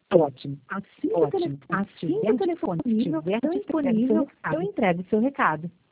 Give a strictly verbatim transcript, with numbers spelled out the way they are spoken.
Ótimo, Assim que o ótimo. telefone Assim que estiver o telefone disponível, estiver eu disponível, eu entrego o seu recado.